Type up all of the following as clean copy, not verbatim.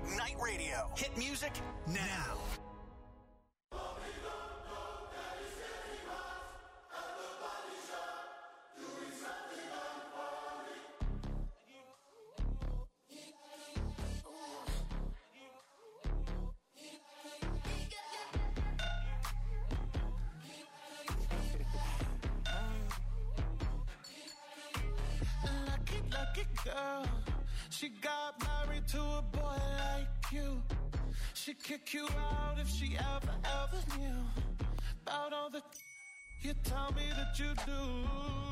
Ignite Radio. Hit music now. Lucky girl, she got married to a boy like you. She'd kick you out if she ever knew about all the you tell me that you do.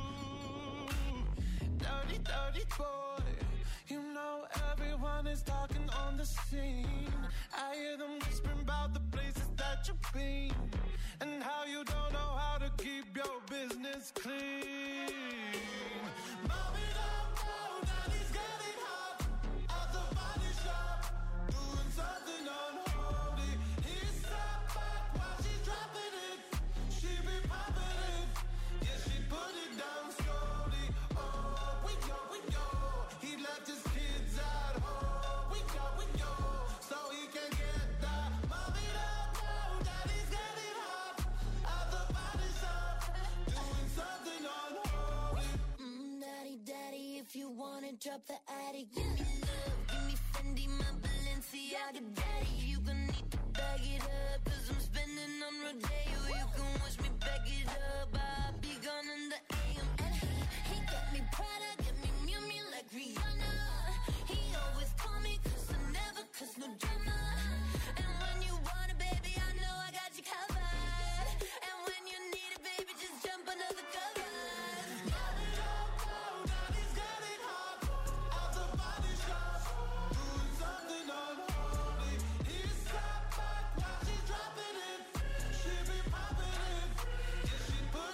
Dirty, dirty boy, you know everyone is talking on the scene. I hear them whispering about the places that you've been and how you don't know how to keep your business clean. Mommy, don't know that he's getting hot at the body shop, doing something unholy. He's sat back while she's dropping it. She be popping it, yeah, she put it down slowly. Oh, we go. He left his kids at home. We go, so he can get that. Mommy, don't know that he's getting hot at the body shop, doing something unholy. Daddy, if you wanna drop the attic, give me love, give me Fendi, my Balenciaga daddy. You gon' need to bag it up, 'cause I'm spending on Rodeo. You can wish me back it up, I'll be gone in the AM. And he got me Prada, got me Miu Miu like Rihanna. He always call me 'cause I never, 'cause no drama. And when you want it, baby, I know I got you covered. And when you need it, baby, just jump under the covers. Mommy, don't know that he's getting hot at the body shop, doing something unholy. He's sat back while she's dropping it. She be popping it, yeah, she put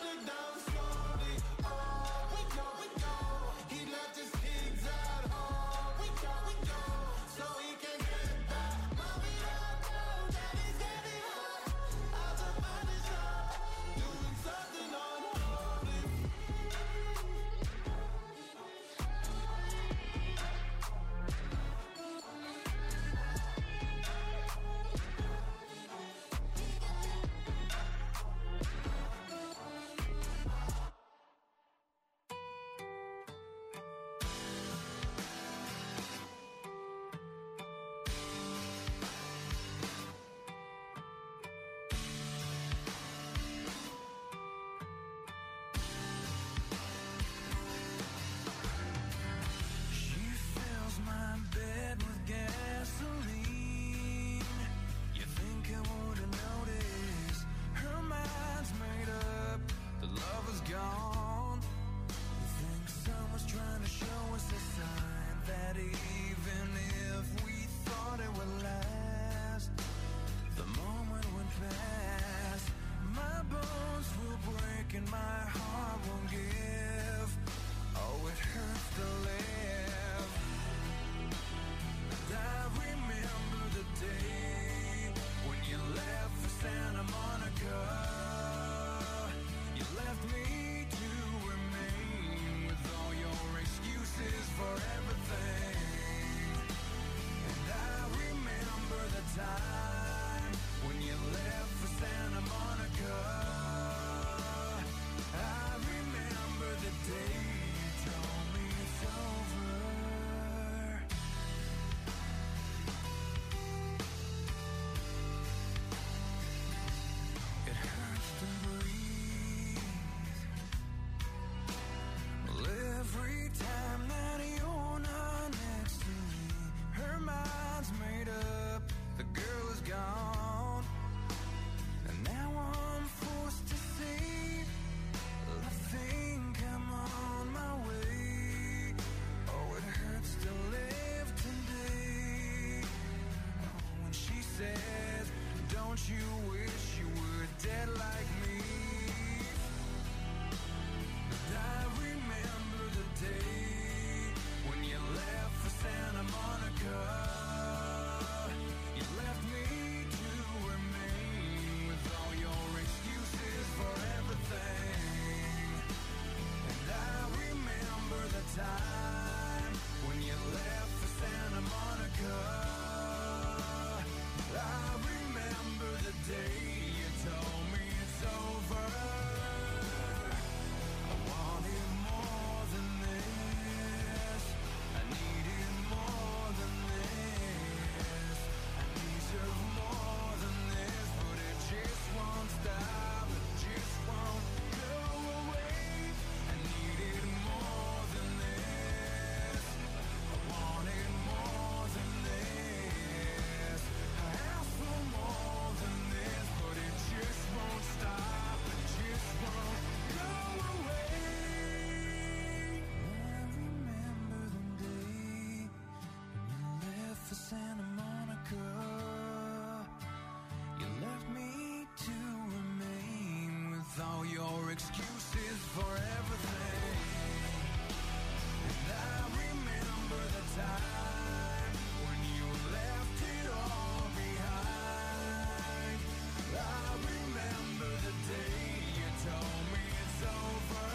excuses for everything. And I remember the time when you left it all behind. I remember the day you told me it's over.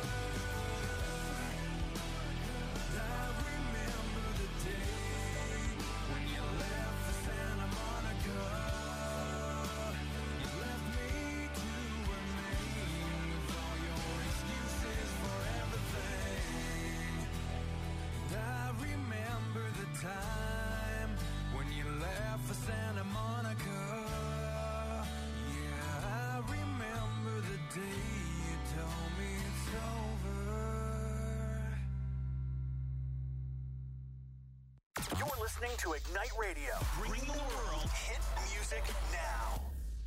I remember the day when you left for Santa Monica. You left me to remain with all your excuses for everything. And I remember the time when you left for Santa Monica. Yeah, I remember the day you told me it's over. You're listening to Ignite Radio, bringing the world hit music now.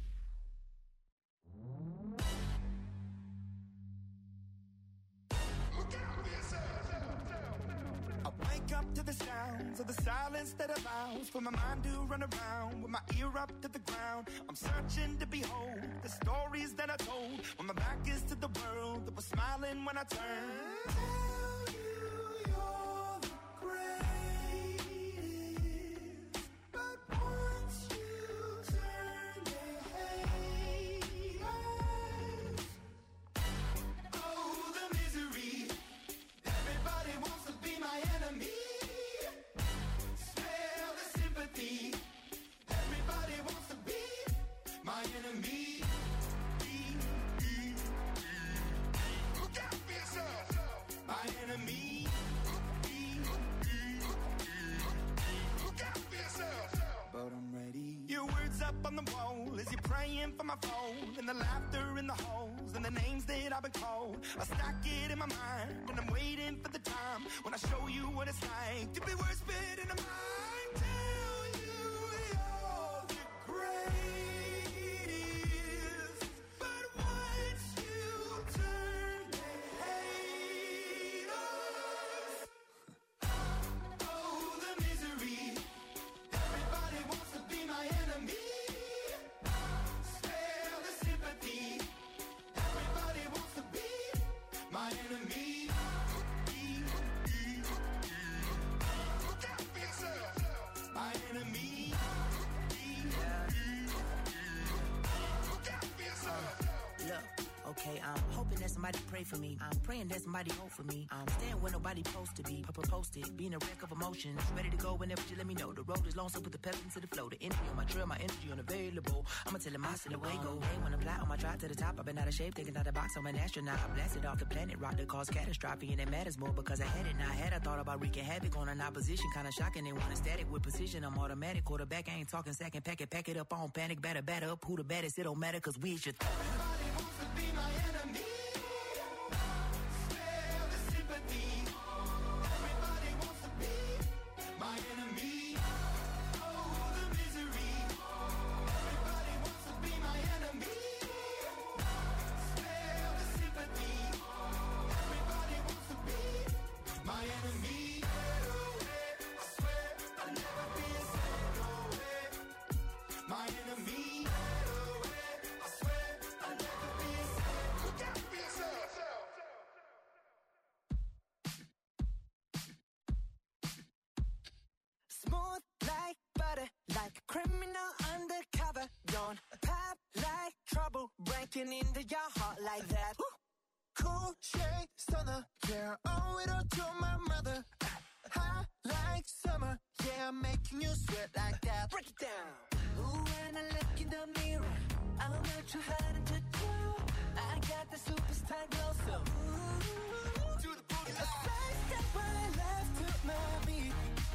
I wake up to the sounds of the silence that allows for my mind to run around with my ear up to the ground. I'm searching to behold the stories that I told when my back is to the world that was smiling when I turned. Tell you you're the greatest, but once you turn, they hate us. Oh, the misery. Everybody wants to be my enemy. Smell the sympathy. Everybody wants to be my enemy. Look out for yourself. My enemy. Look out for yourself. But I'm ready. Your words up on the wall as you're praying for my phone, and the laughter in the halls and the names that I've been called. I stack it in my mind and I'm waiting for the time when I show you what it's like to be worse fit in a mind. Tell you you're the greatest, but once you turn, they hate us. Oh, the misery. Everybody wants to be my enemy. Spare the sympathy. Everybody wants to be my enemy. Look out for yourself. My enemy. Look out for yourself. Look, okay, I'm hoping that somebody pray for me. I'm praying that somebody hope for me. I'm staying where nobody supposed to be. Posted, being a wreck of emotions. Ready to go whenever you let me know. The road is long, so put the pedal into the flow. The energy on my trail, my energy unavailable. I'ma tell him I still away go. Hey, when I'm fly on my drive to the top, I've been out of shape, thinking out of the box. I'm an astronaut. I blasted off the planet, rock that caused catastrophe, and it matters more because I had it. Now I had I thought about wreaking havoc on an opposition, kinda shocking. They want a static with precision. I'm automatic, quarterback. I ain't talking second, pack it up on panic, batter up. Who the baddest? It don't matter, cause we should. Everybody wants to be my enemy. Spare the sympathy. Everybody wants to be my enemy. Oh, the misery. Everybody wants to be my enemy. Spare the sympathy. Everybody wants to be my enemy. I swear I'll never be a my enemy. I swear I'll never be a look out for yourself. Smooth like butter, like a criminal undercover. Don't pop like trouble, breaking into your heart like that. Cool shade stunner, yeah, owe it all to my mother. High like summer, yeah, making you sweat like that. Break it down. Ooh, when I look in the mirror, I'm not too hard to do. I got the superstar glow, so ooh, To the boogie a side step right left to my beat.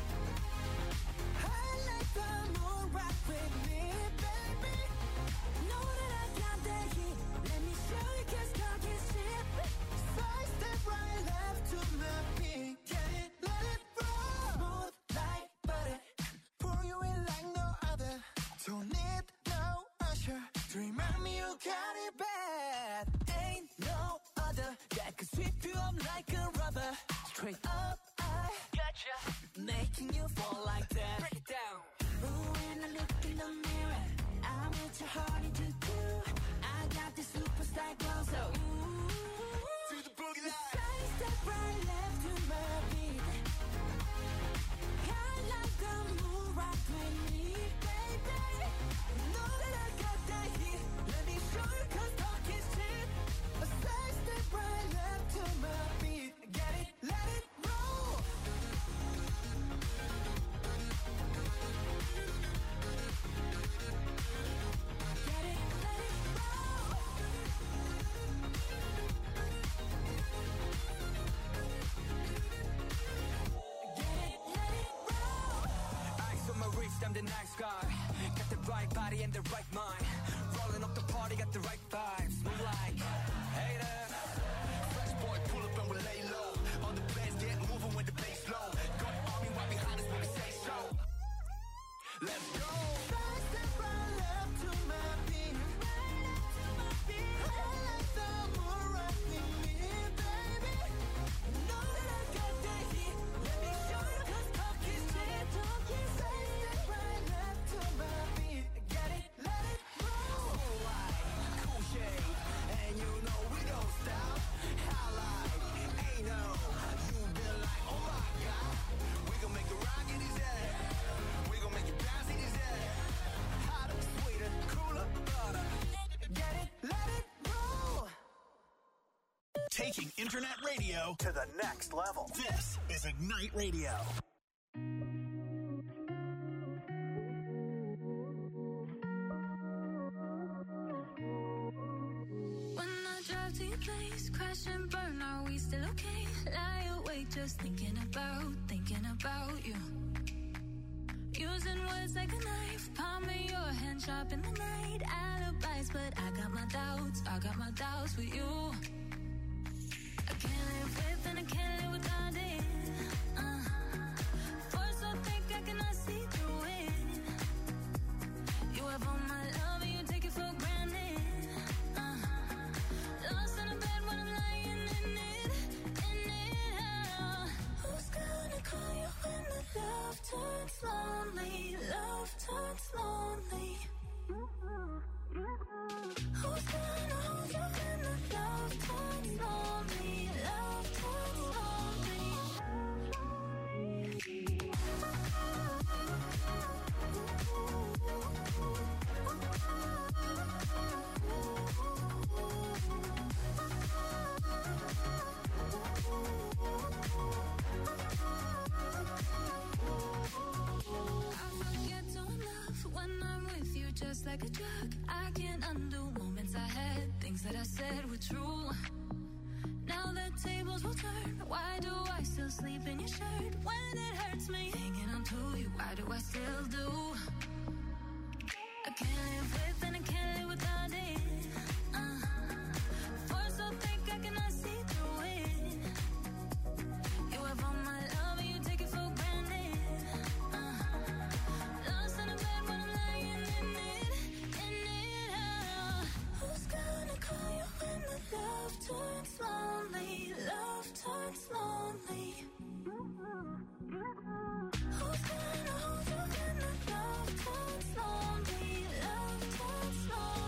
I like the moon rock with me, baby. Know that I got that heat. Let me show you, 'cause talk is cheap. side step right left to my beat. Get it, let it roll. Smooth like butter. Pour you in like no other. Don't need no usher to remind me you got it bad. Ain't no other that could sweep you up like a rubber. Straight up, I gotcha, making you fall like that. Break it down. Ooh, when I look in the mirror, I'm what your heart into do. I got the superstar glow, so ooh, to my beat. I like the moon rock with me, baby. You know that I got that heat. Let me show you 'cause talk is cheap. A side step right left to my beat. Get it, let it roll. Get it, let it roll. Get it, let it roll. Eyes on my wrist, I'm the nice guy. Got the right body and the right mind. Rolling up the party, got the right vibes. Move like haters. Fresh boy, pull up and we lay low. On the place, get moving with the bass low. Got army right behind us when we say so. Let's go. Side step right left to my beat. Right up to my beat. I like the moon rock with me, baby. You know that I got that heat. Let me show you 'cause talk is cheap. Side step right left to my beat. Get it, let it roll. Cool light, cool shade, and you know we don't stop. Highlight, ain't no. You been like, oh my god. We gon' make it rock in his head. We gon' make it bounce in his head. Hotter, sweeter, cooler, butter. Get it, let it roll. Taking internet radio to the next level. This is Ignite Radio. When I drive to your place, crash and burn, are we still okay? Lie awake just thinking about you. Using words like a knife, palm in your hand, sharp in the night. Alibis, but I got my doubts with you. I can't live with and I can't live without it. Force so thick I cannot see through it. You have all my love and you take it for granted. Lost in a bed when I'm lying in it. Who's gonna call you when the love turns lonely? Who's gonna hold you when the love turns lonely? Just like a drug, I can't undo moments I had. Things that I said were true. Now the tables will turn. Why do I still sleep in your shirt when it hurts me? Hanging on to you, why do I still do? I can't live with and I can't live without it. Force so thick I cannot see through it. You have all my love and you take it for granted. Lost in a bed when I'm lying in it. Who's gonna call you when the love turns lonely? Who's gonna hold you when the love turns lonely?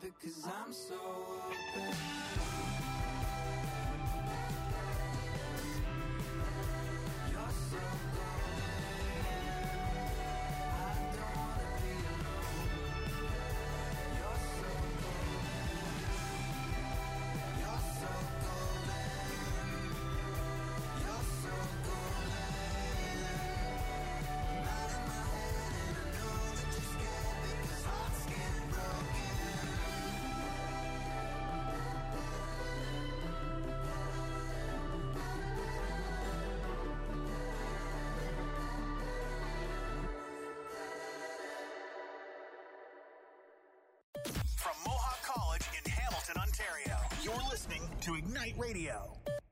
because I'm so open. You're so From Mohawk College in Hamilton, Ontario, you're listening to Ignite Radio.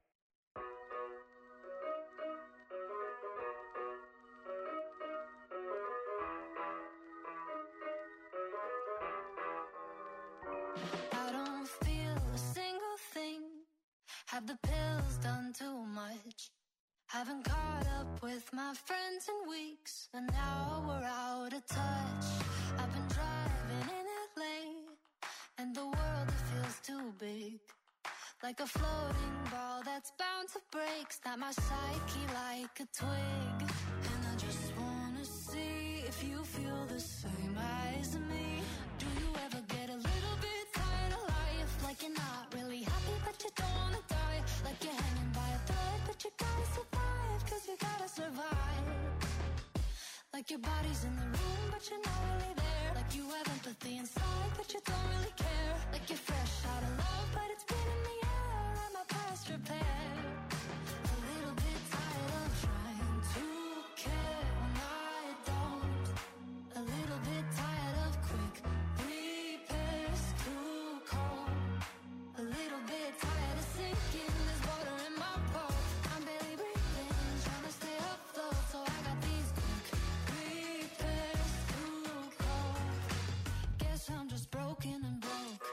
I don't feel a single thing. Have the pills done too much? Haven't caught up with my friends in weeks, and now we're out of touch. I've been driving in LA, and the world it feels too big. Like a floating ball that's bound to break. Snap my psyche like a twig. And I just wanna see if you feel the same as me. Do you ever get a little bit tired of life? Like you're not really happy but you don't wanna die. Like you're hanging by a thread but you gotta survive. Cause you gotta survive. Like your body's in the room but you're not really there. Like you have empathy inside but you don't really care. Like you're fresh out of love but it's been in the air. And my past repair. A little bit tired of trying to care when I don't. A little bit tired of quick repairs too cold. A little bit tired of sinking. There's water in my boat. I'm barely breathing, trying to stay afloat. So I got these quick repairs too cold. Guess I'm just broken and broke.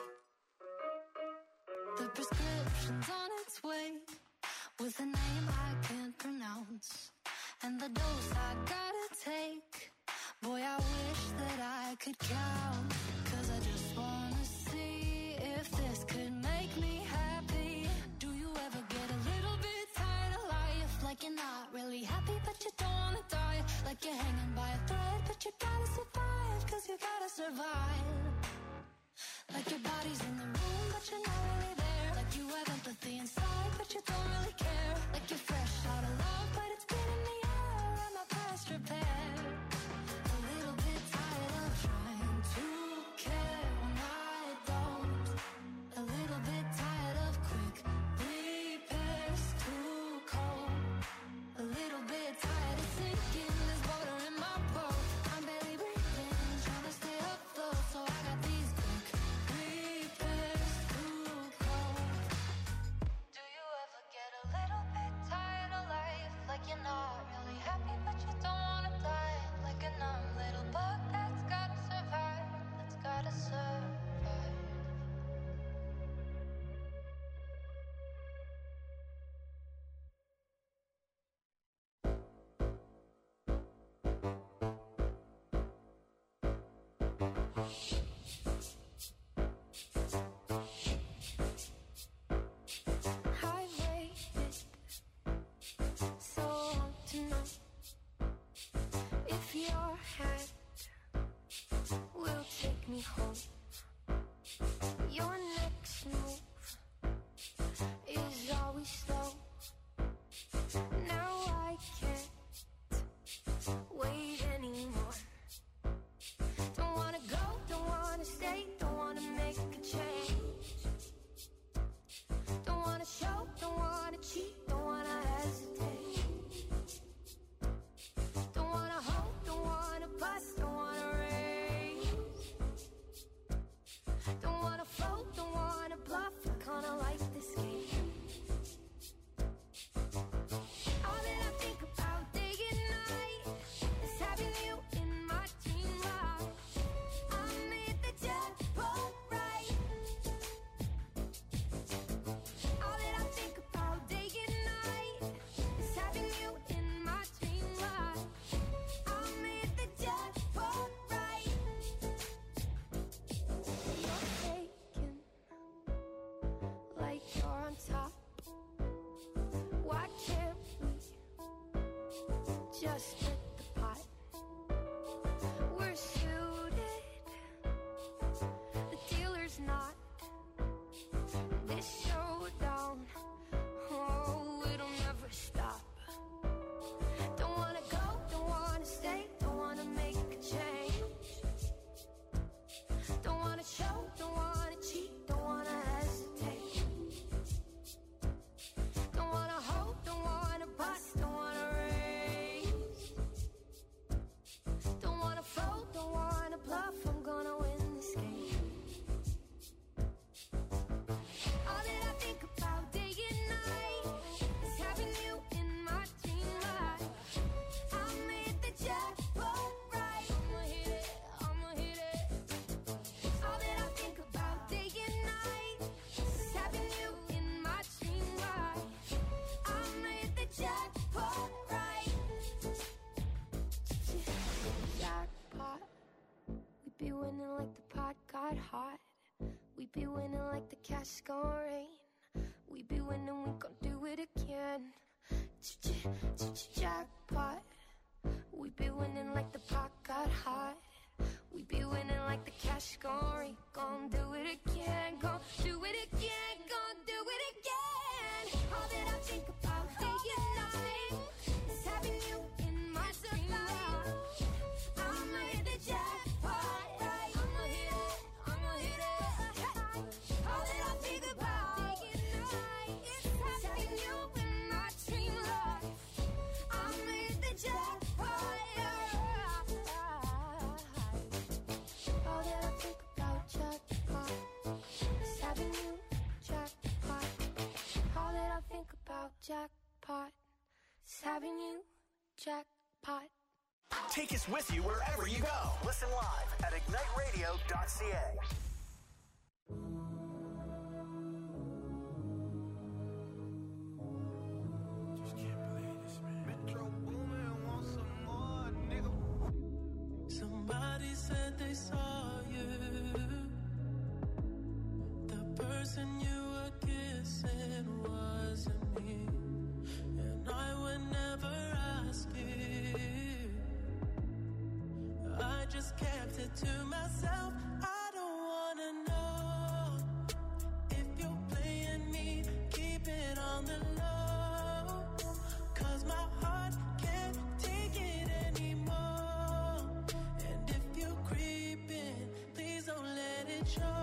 The prescription's on its way with a name I can't pronounce. And the dose I gotta take. Boy, I wish that I could count. Cause I just wanna see if this could make me happy. Do you ever get a little bit tired of life? Like you're not really happy but you don't wanna die. Like you're hanging by a thread but you gotta survive. Cause you gotta survive. Like your body's in the room but you're not really there. Like you have empathy inside but you don't really care. Like you're fresh out of love but it's been in the air. And my past repair. A little bit tired of trying to care when I don't. A little bit tired of quick repairs too cold. A little bit tired of sinking. There's water in my boat. I'm barely breathing, trying to stay afloat. So I got these quick repairs too cold. Do you ever get a little bit tired of life? Like you're not really happy but you don't wanna die. Like a numb little bug that's gotta survive. That's gotta survive. I waited so long to know if your hand will take me home. Your next move is always slow. Now I can't wait anymore. Don't wanna go, don't wanna on top. Why can't we just split the pot? We're suited, the dealer's not. This showdown, oh, it'll never stop. Don't wanna go, don't wanna stay, don't wanna make a change. Don't wanna show, don't wanna cheat, don't wanna hesitate. Don't wanna hope, don't wanna bust, don't wanna raise. Don't wanna fold, don't wanna bluff, I'm gonna win this game. All that I think about day and night is having you in my dream life. I'ma hit the jackpot right. I'ma hit it, I'ma hit it. All that I think about day and night is having you in my dream life. I'ma hit the jackpot right. Jackpot. We be winning like the pot got hot. We be winning like the cash gon' rain. We be winning, we gon' do it again. Jackpot. We be winning like the pot got hot. We be winning like the cash gon' rain. Gon' do it again, gon' do it again, gon' do it again. All that I think about day and night is having you in my dream life. I'ma hit the jackpot right. I'ma hit it, I'ma hit it. All that I think about day and night is having you in my dream life. I'ma hit the jackpot. All that I think about jackpot is having you jackpot. All that I think about jackpot is having you jackpot. Take us with you wherever you go. Listen live at igniteradio.ca. Somebody said they saw you. The person you were kissing wasn't me. And I would never ask you. I just kept it to myself. I don't wanna know if you're playing me. Keep it on the low. 'Cause my heart can't take it anymore. And if you're creeping, please don't let it show.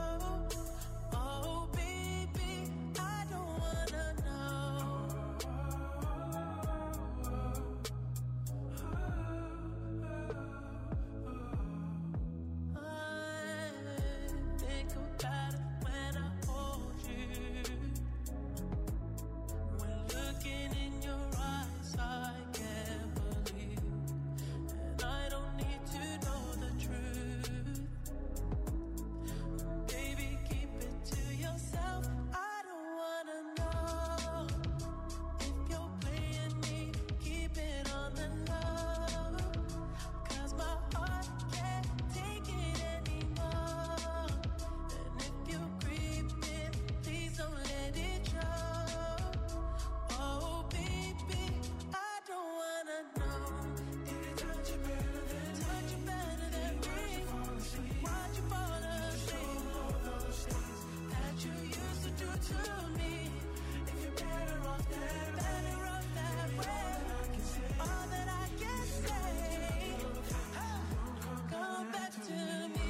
Oh baby, I don't wanna know. I think about it when I hold you. When looking in your eyes, I can't believe. And I don't need to know the truth. Baby, keep it to yourself. I don't wanna know if you're playing me. Keep it on the low. 'Cause my heart can't take it anymore. And if you're creeping, please don't let it show. Oh baby, I don't wanna know. Did it touch you better than me? Touch you better than me? Why'd you fall asleep? All those things that you used to do to me. If you're better off that way. All that I can say, come back to me.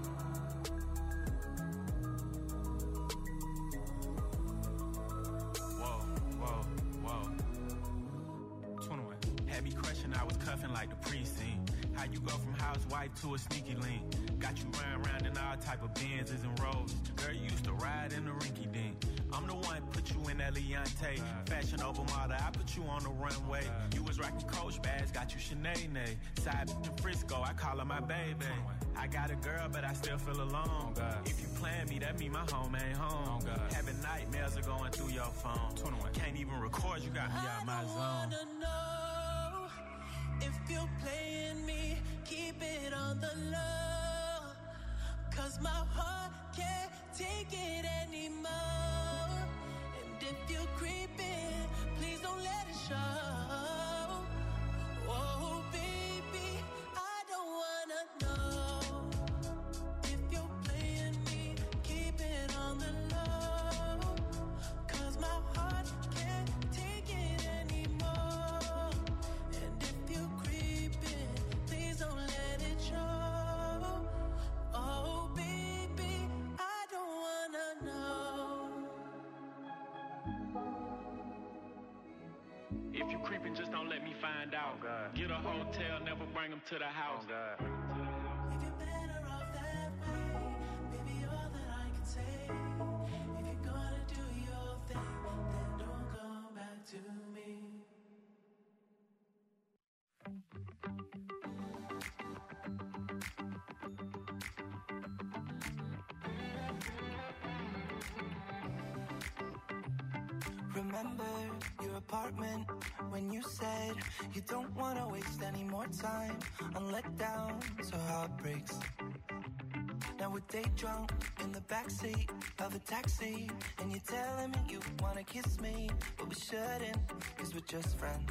Whoa, whoa, whoa. 21. Had me crushing, I was cuffing like the precinct. How you go from housewife to a sneaky link? Got you round in all type of Benzes and Rolls. Girl, you used to ride in the rinky dink. I'm the one put you in that Leontay. Fashion over model, I put you on the runway. You was rocking Coach bags, got you Sinead. Side in Frisco, I call her my baby. I got a girl, but I still feel alone. If you plan me, that mean my home ain't home. Having nightmares are going through your phone. Can't even record, you got me out my zone. I wanna know if you're playing me. Keep it on the low. 'Cause my heart can't take it anymore. if you're creeping, please don't let it show. Oh, baby, I don't wanna know if you're playing me, keep it on the low, 'cause my heart can't take it anymore. And if you're creeping, please don't let it show. Oh, baby, I don't wanna know. If you creeping, just don't let me find out. Get a hotel, never bring them to the house. If you're better off that way, baby, all that I can say. If you're gonna do your thing, then don't come back to me. Remember your apartment when you said you don't want to waste any more time on letdowns or heartbreaks. Now we're day drunk in the backseat of a taxi, and you're telling me you want to kiss me, but we shouldn't, 'cause we're just friends.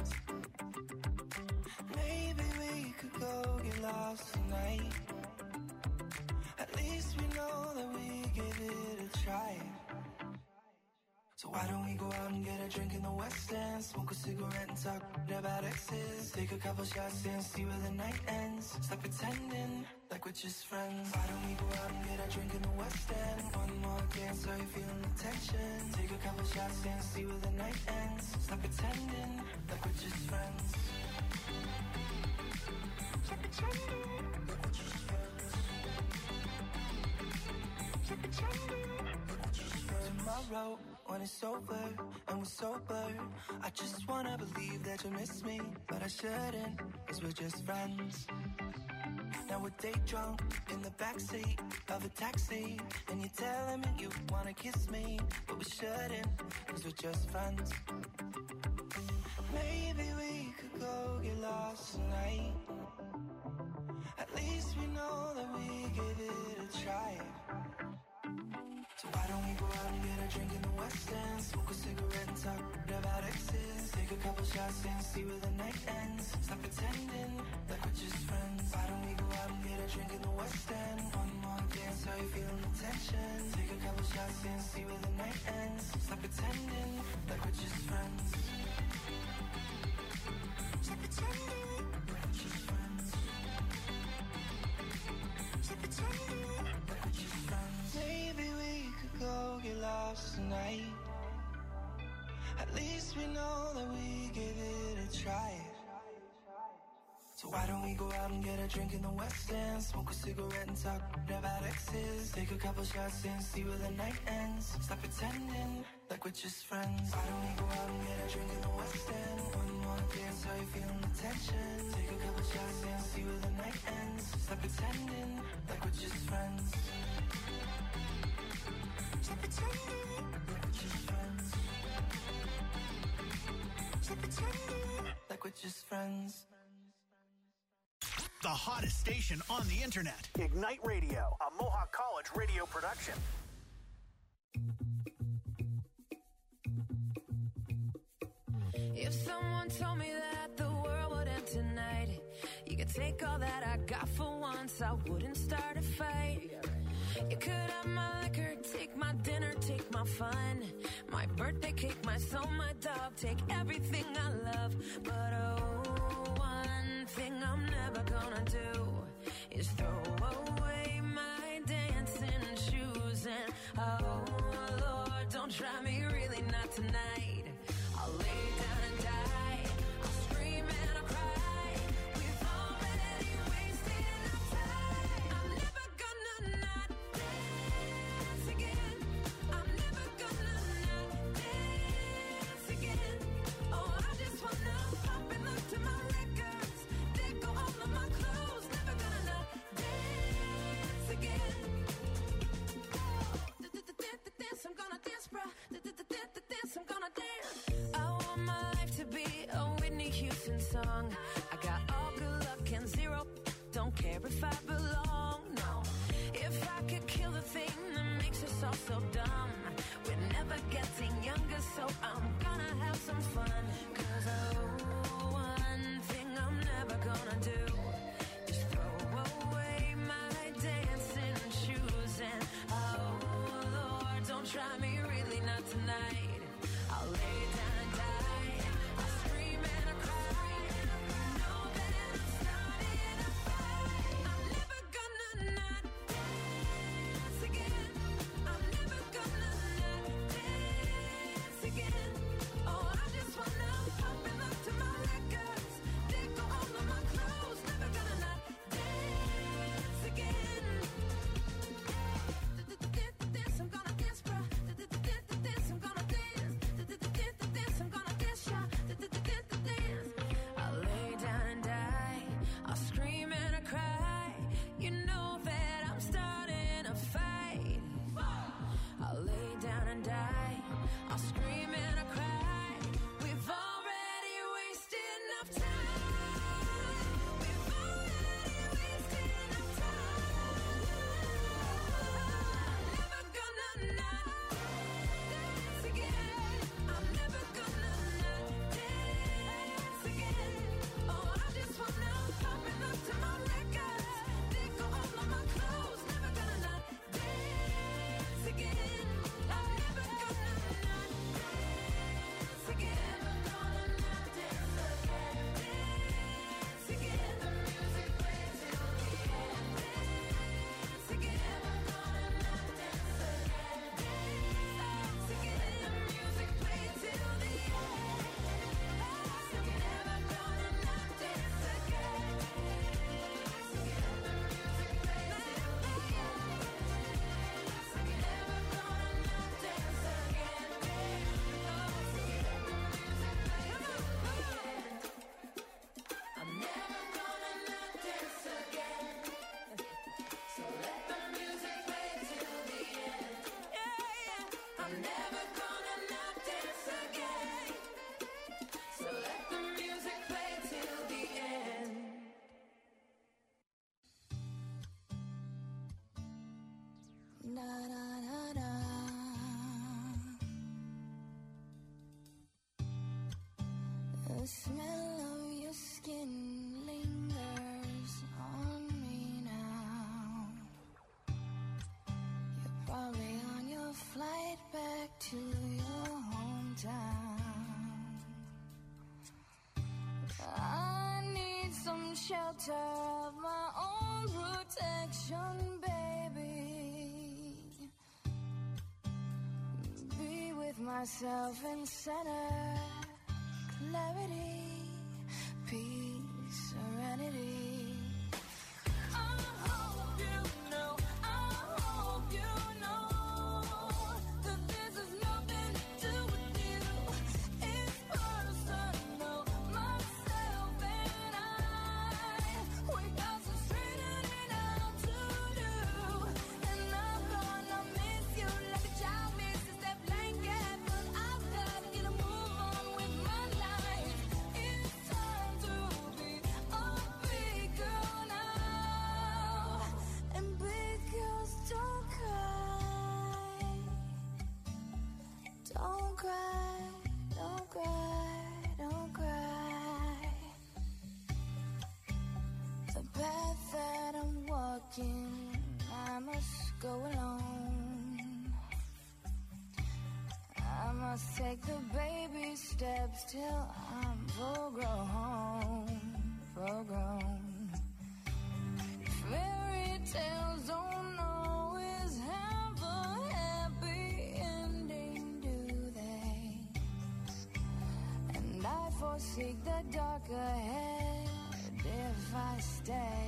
Maybe we could go get lost tonight. At least we know that we give it a try. So why don't we go out and get a drink in the West End, smoke a cigarette and talk about exes, take a couple shots and see where the night ends. Stop pretending like we're just friends. Why don't we go out and get a drink in the West End, one more dance, are you feeling the tension? Take a couple shots and see where the night ends. Stop pretending like we're just friends. Stop pretending like we're just friends. Stop pretending like we're just friends. Tomorrow, when it's over and we're sober, I just wanna believe that you miss me, but I shouldn't, 'cause we're just friends. Now we're day drunk in the backseat of a taxi, and you're telling me you wanna kiss me, but we shouldn't, 'cause we're just friends. Maybe we could go get lost tonight. At least we know that we give it a try. So why don't we go out and get a drink in the West End, smoke a cigarette and talk about exes, take a couple shots and see where the night ends. Stop pretending like we're just friends. Why don't we go out and get a drink in the West End, one more dance, are you feeling the tension? Take a couple shots and see where the night ends. Stop pretending like we're just friends. Stop pretending like we're just friends. Stop pretending like we're just friends. Maybe we could go get lost tonight. At least we know that we give it a try. So why don't we go out and get a drink in the West End, smoke a cigarette and talk about exes, take a couple shots and see where the night ends. Stop pretending like we're just friends. Why don't we go out and get a drink in the West End, one more dance, are you feeling the tension? Take a couple shots and see where the night ends. Stop pretending like we're just friends. Stop pretending like we're just friends. Stop pretending like we're just friends. The hottest station on the internet. Ignite Radio, a Mohawk College radio production. If someone told me that the world would end tonight, you could take all that I got for once, I wouldn't start a fight. You could have my liquor, take my dinner, take my fun, my birthday cake, my soul, my dog, take everything I love. But oh, one thing I'm never gonna do is throw away my dancing shoes. And oh Lord, don't try me, really not tonight. I'll lay down and die, I'll scream and I'll cry. We've already wasted our time. I'm never gonna not dance again. I'm never gonna not dance again. Oh, I just wanna pop and look to my records, then go all of my clothes. Never gonna not dance again. Dance, I'm gonna dance, bruh. Dance, I'm gonna dance. I want my life to be a Whitney Houston song. I got all good luck and zero, don't care if I belong, no. If I could kill the thing that makes us all so dumb, we're never getting younger, so try me, really not tonight. I'll lay down and die. I'll scream and I'll cry. Know that I'm starting a fight. I'm never gonna not dance again. I'm never gonna not dance again. Oh, I just wanna pump and look to my records. They go all of my clothes. Never gonna not dance again. This I'm gonna dance, bro. This I'm gonna dance. This I'm gonna dance, yeah. Dance. I'll lay down and die. I'll scream and I cry. You know that I'm starting a fight. I'll lay down and die. I'll scream and I cry. We've already wasted enough time. We've already wasted enough time. I'm never gonna not dance again. I'm never gonna not dance again. Oh, I just wanna pop and look to my records. They go all of my clothes. Never gonna not dance again. I'm never gonna not dance again. Gonna not dance again. Dance again. The music plays till the end. Dance again. Gonna not dance again. Dance again. The music plays till the end. I'm never gonna not dance again. Dance again. The music plays till the end. I'm never gonna not dance again. I'm never gonna not dance again. So let the music play till the end. I'm never gonna not dance again. So let the music play till the end. Da da da da. The smell of your skin lingers on me now. You're probably on your flight back to your hometown. I need some shelter of my own protection, baby. Be with myself in center, clarity, peace, serenity. I hope you know, I hope you know that this has nothing to do with you. It's personal, myself and I. We got some straightening out to do, and I'm gonna miss you like a child misses that blanket. But I've got to get a move on with my life. It's time to be a big girl now. And big girls don't cry. Don't cry, don't cry, don't cry. The path that I'm walking, I must go alone. I must take the baby steps till I'm full grown, full grown. Fairy tales don't always have a happy ending, do they? And I foresee the dark ahead if I stay.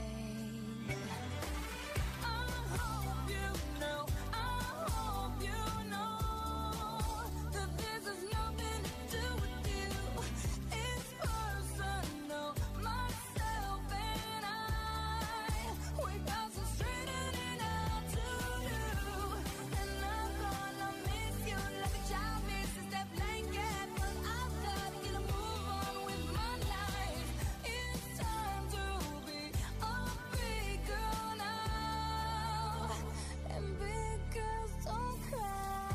I hope you know, I hope you know that this has nothing to do with you. It's personal, myself and I. We got some straightening out to do, and I'm gonna miss you like a child misses that blanket. But I've got to get a move on with my life. It's time to be a big girl now. And big girls don't cry.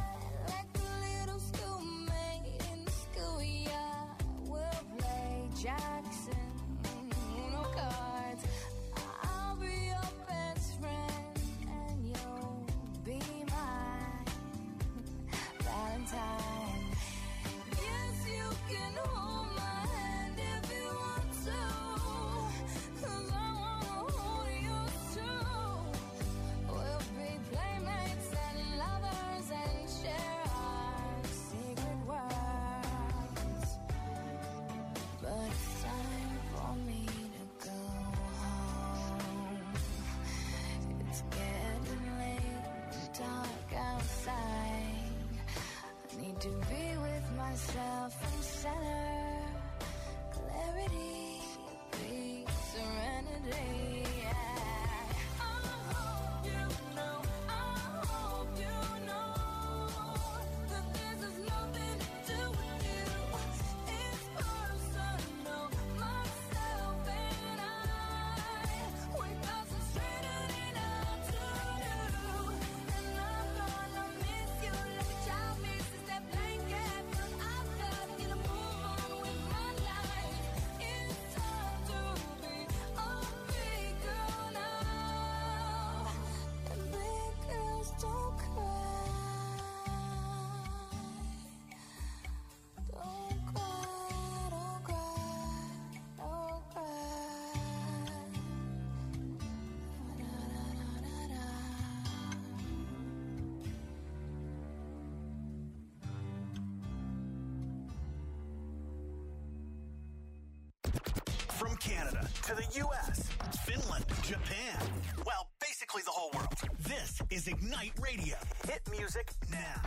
Canada to the U.S., Finland, Japan. Well, basically the whole world. This is Ignite Radio. Hit music now.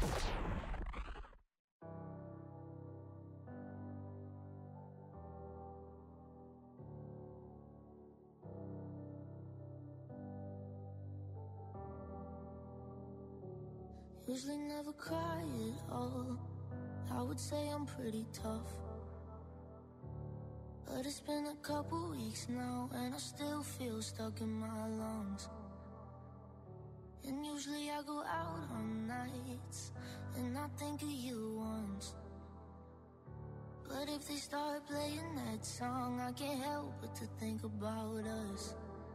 Usually never cry at all. I would say I'm pretty tough, but it's been a couple weeks now and I still feel stuck in my lungs. And usually I go out on nights and I think of you once, but if they start playing that song, I can't help but to think about us.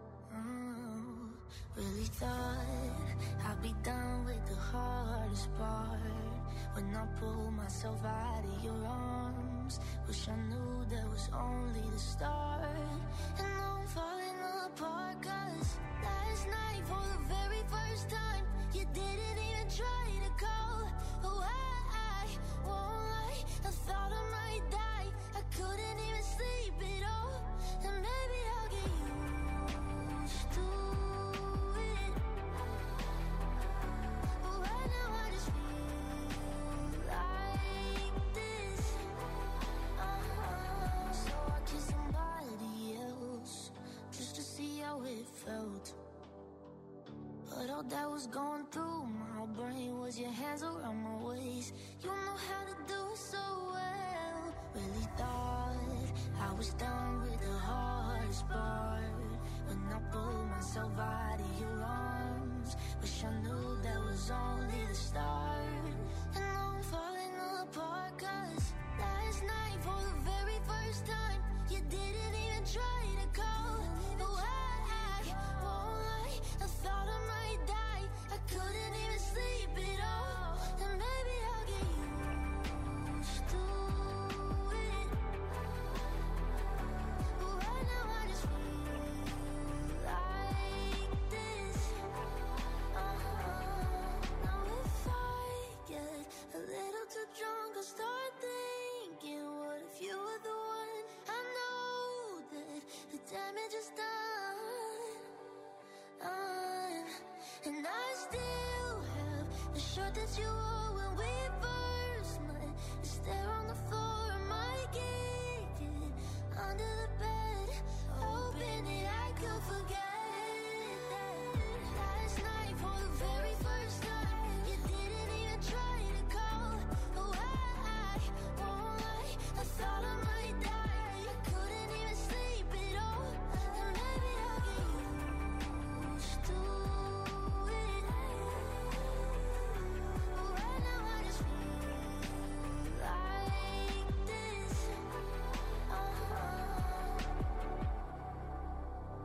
Really thought I'd be done with the hardest part when I pulled myself out of your arms. Wish I knew that was only the start. And now I'm falling apart, 'cause last night for the very first time you didn't even try to call. Oh, I won't lie, I thought I might die. I couldn't even sleep at all. And maybe I'll get used to it, but right now I just feel like this. So I kissed somebody else just to see how it felt. But all that was going through my brain was your hands around my waist. You know how to do it so well. Really thought I was done with the hardest part when I pulled myself out of your arms. Wish I knew that was only the start. And now I'm falling apart, 'cause last night for the very first time you didn't even try to call. No, I won't lie, I thought I might die. I couldn't even sleep at all. And maybe I'll get used to it, but right now I just feel like this. Now if I get a little too drunk, I'll start thinking, what if you were the one? I know that the damage is done, and I still have the shirt that you wore when we first met. It's there on the floor, I might kick it under the bed, hoping that I could forget that last night for the very first time you didn't even try to call. Oh, I won't lie, I thought I might die. I couldn't even sleep at all. And maybe I'll get used to it, but right now I just feel like this.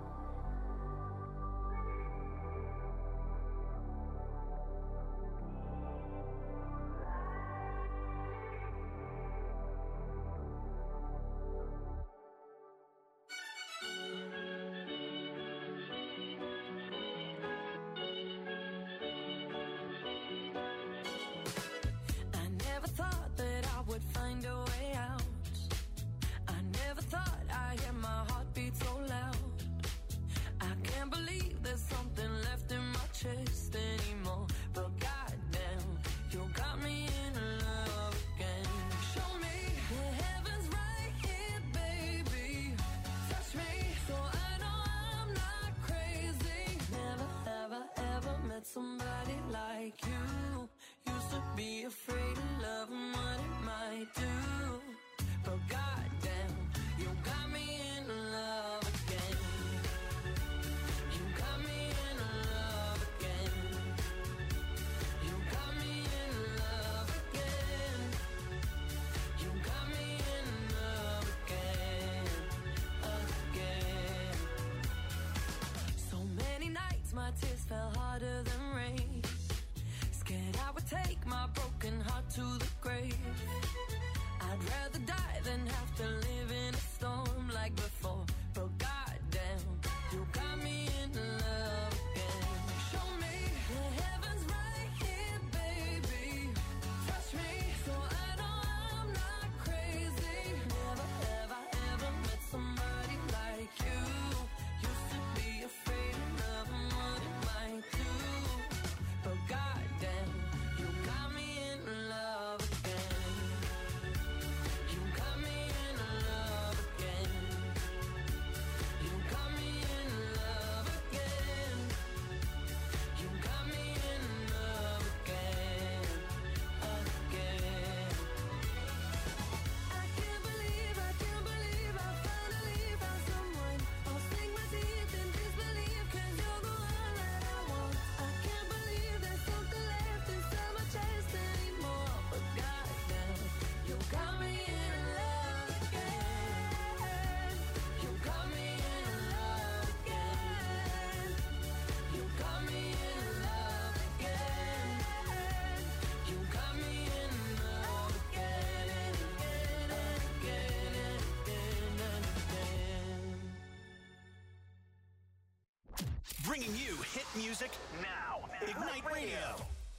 bringing you hit music now. Ignite Radio.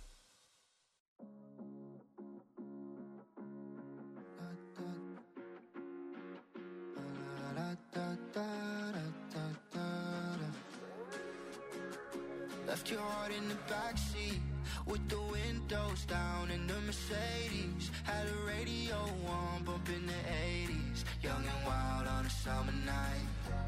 Left your heart in the backseat with the windows down in the Mercedes. Had a radio on, bumping the 80s. Young and wild on a summer night.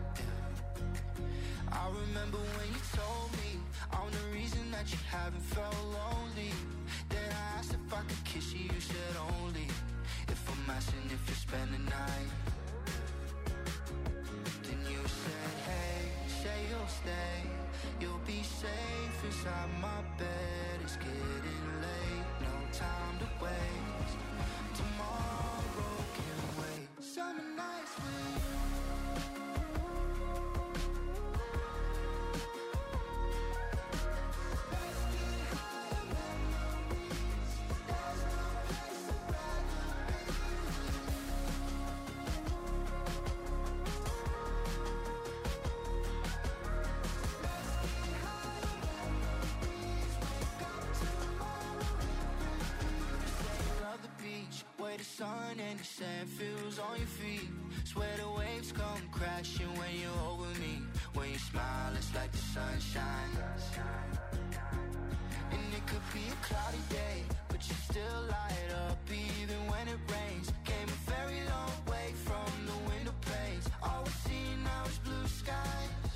Yeah. I remember when you told me I'm the reason that you haven't felt lonely. Then I asked if I could kiss you, you said only if I'm asking if you spend the night. Then you said, hey, say you'll stay. You'll be safe inside my bed. It's getting late, no time to waste. Tomorrow can wait. Summer nights with you. Let's get higher memories. There's no place I'd rather be with you. Where the sun and the sand feels on your feet. Swear the waves come crashing when you're over me. When you smile, it's like the sun shines. And it could be a cloudy day, but you still light up even when it rains. Came a very long way from the window panes. All we see now is blue skies.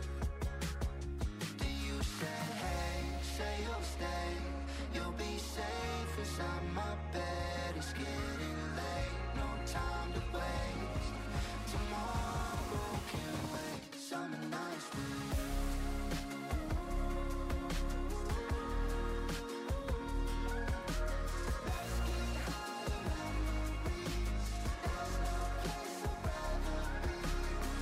Then you said, hey, say you'll stay. You'll be safe inside my bed. It's getting late, no time to waste. Tomorrow can wait. Summer nights with you. Let's get higher memories. There's no place I'd rather be with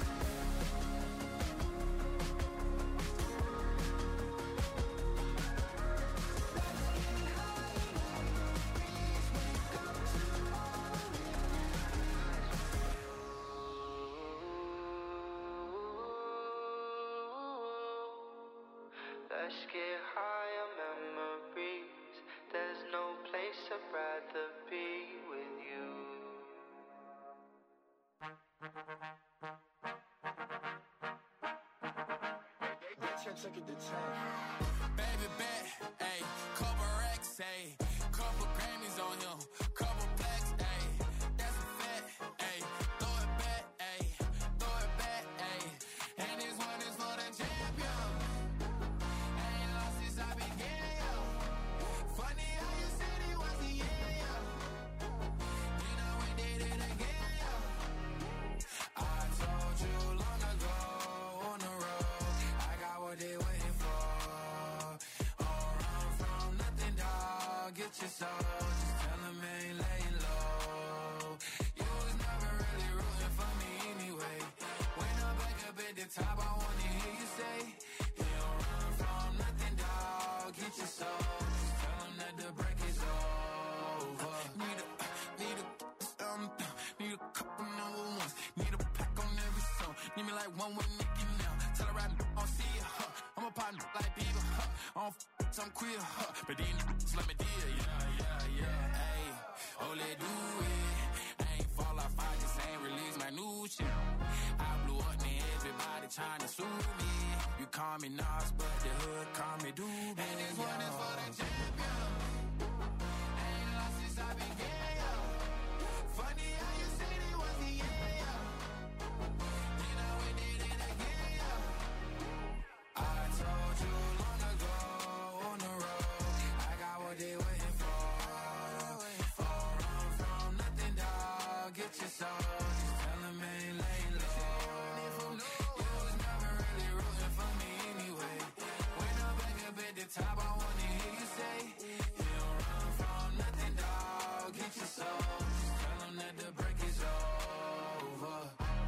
Let's get higher memories. There's no place I'd rather be with you. Baby bet, ayy, couple racks, ayy, couple Grammys on him, couple blacks, ayy, that's a fact, ayy, throw it back, ayy, throw it back, ayy, and this one is for the champion. Ain't lost since I began, yo. Funny how you said it was the end, yo. You know we did it again, yo. I told you long ago on the road, I got what they waiting for. All run from nothing, dog. Get your soul, just tell them ain't laying low. You was never really rooting for me anyway. When I'm back up at the top, I wanna hear you say, you don't run from nothing, dog. Get your soul, just tell them that the break is over. Need a couple number ones. Need a pack on every song. Need me like one with Nicki now. Tell her I don't see it, huh. I'm a partner like Bieber, huh. I don't I'm queer, huh. But then let me deal, yeah. Ayy, oh, let's do it. I ain't fall off, I just ain't release my new shit. I blew up, then everybody trying to sue me. You call me Nas, but the hood call me Doobie. And this one is for the champion. Ain't lost since I began, yo. Funny how you said it was the end, yo. You know we did it again, yo. I told you long ago on the road, I got what they waiting for. All run from nothing, dog. Get your soul, just tell them ain't laying low. You was never really rooting for me anyway. When I'm back up at the top, I wanna hear you say, you don't run from nothing, dog. Get your soul, just tell them that the break is over.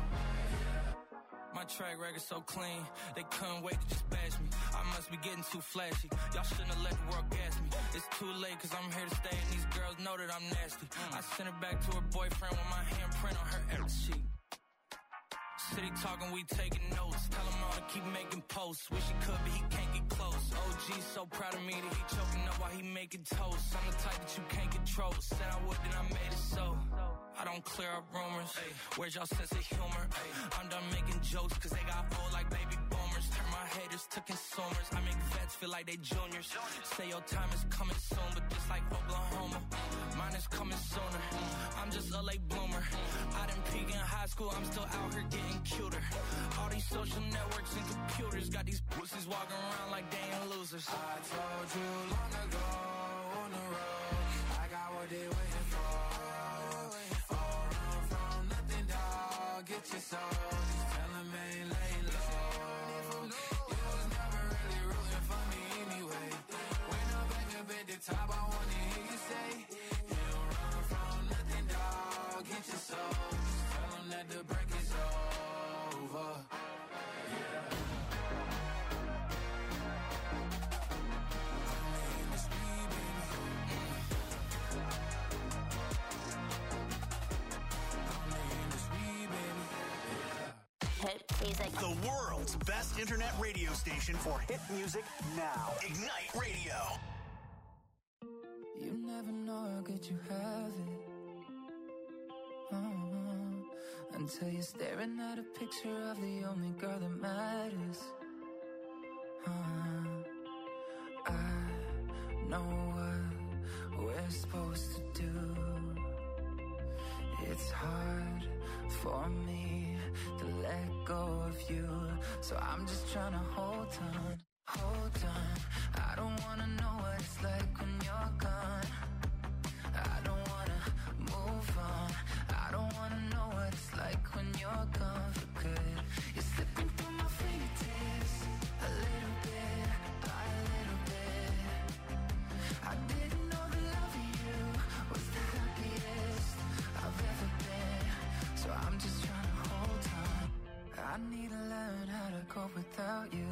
My track record so clean, they couldn't wait to just bash me. I must be getting too flashy. Y'all shouldn't have let the world gas me. It's too late cause I'm here to stay and these girls know that I'm nasty. I sent her back to her boyfriend with my handprint on her every sheet. city talking, we taking notes. Tell him all to keep making posts. Wish he could, but he can't get close. OG so proud of me that he choking up while he making toast. I'm the type that you can't control. Said I would, then I made it so. I don't clear up rumors. Ay, where's y'all sense of humor? Ay, I'm done making jokes cause they got old like baby boomers. Turn my haters to consumers. I make vets feel like they juniors. Say your time is coming soon, but just like Oklahoma, mine is coming sooner. I'm just a late bloomer. I didn't peak in high school, I'm still out here getting cuter. All these social networks and computers got these pussies walking around like they ain't losers. I told you long ago on the road, I got what they waiting for. Get your soul, just tell him ain't laying low. You was never really rooting for me anyway. When I'm back up at the top, I wanna hear you say, you don't run from nothing, dog. Get your soul, just tell him that the break is over. Yeah. The world's best internet radio station for hit music now. Ignite Radio. You never know how good you have it. Until you're staring at a picture of the only girl that matters. I know what we're supposed to do. It's hard for me to let go of you, so I'm just trying to hold on, hold on. I don't wanna know what it's like when you're gone. I don't wanna move on. I don't wanna know what it's like when you're gone for good. You're slipping through my fingertips, a little bit by a little bit. I didn't know the love of you was the happiest I've ever been, so I'm just trying to hold on. I need to learn how to cope without you.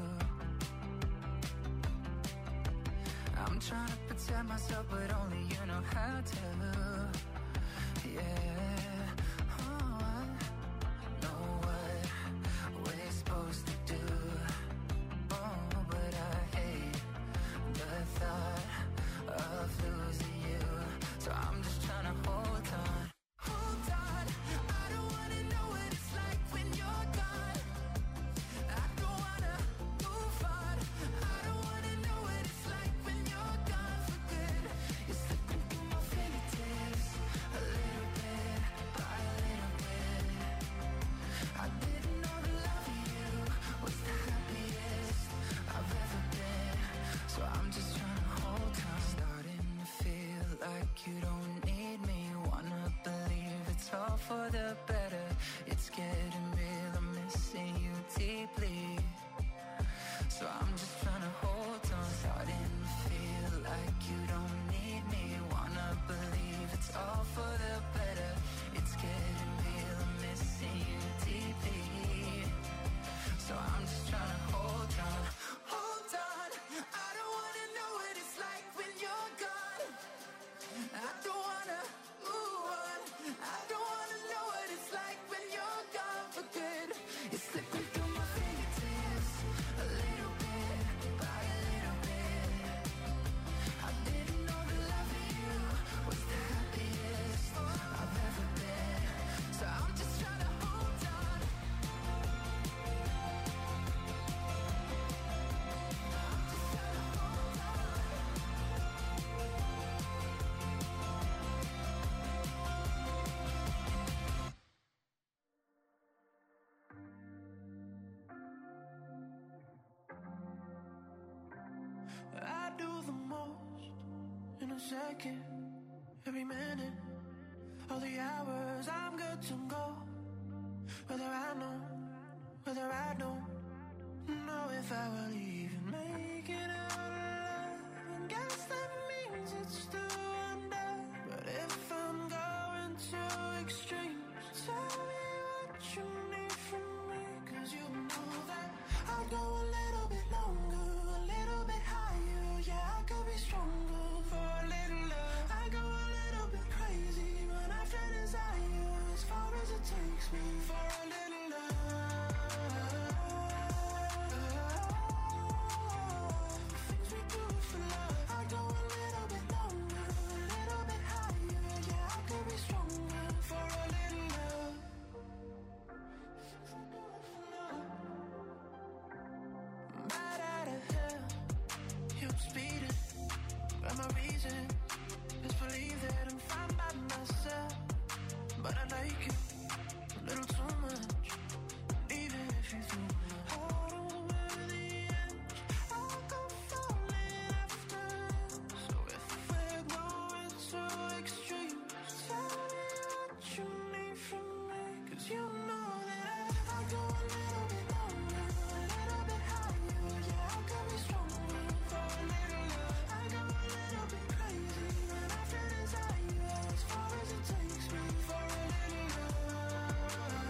I'm trying to protect myself, but only you know how to. Yeah, oh, I know what we're supposed to do. Oh, but I hate the thought of losing you, so I'm just trying to hold on. Hold on, I don't wanna know what it's like when you're gone. I don't wanna move on. I don't wanna know what it's like when you're gone for good. You're slipping through my fingertips, a little bit by a little bit. I didn't know the love of you was the happiest I've ever been, so I'm just trying to hold on. Starting to feel like you don't need me. Wanna believe it's all for the better. It's getting real, I'm missing you deeply, so I'm just trying to hold on. Starting to feel like you don't need me. Wanna believe it's all for the better. It's getting real, I'm missing you deeply, so I'm just trying to hold on. Hold on, I don't wanna know what it's like when you're gone. I don't wanna move on. I don't wanna know what it's like when you're gone for good. You're slipping through my fingertips, a little bit by a little bit. I didn't know the love of you was the happiest I've ever been, so I'm just trying to hold on. I do the most in a second, every minute, all the hours I'm good to go. Whether I know, whether I don't know if I will even make it out alive. And guess that means it's still under. But if I'm going to extremes, tell me what you need from me. Cause you know that I'll go a little bit longer, a little bit higher. Yeah, I could be stronger for a little love. I go a little bit crazy when I feel desire, as far as it takes me for a little love. extreme. Tell me what you need from me, 'cause you know that I go a little bit longer, a little bit higher. Yeah, I could be stronger for a little love. I go a little bit crazy when I feel desire, as far as it takes me for a little love.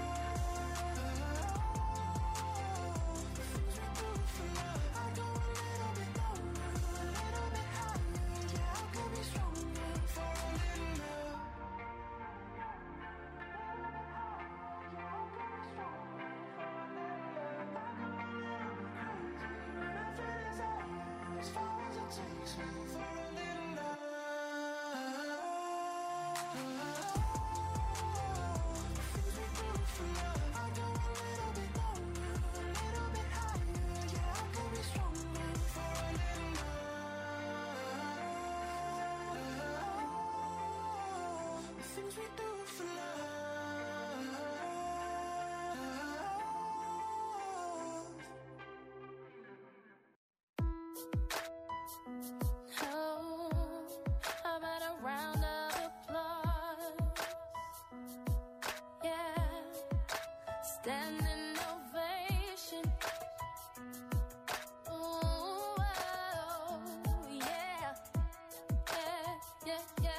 The things we do for love. I go a little bit longer, a little bit higher. Yeah, I could be stronger for a little love. As far as it takes me for a little love. The things we do for love. I go a little bit longer, a little bit higher. Yeah, I could be stronger for a little love. The things we do for love.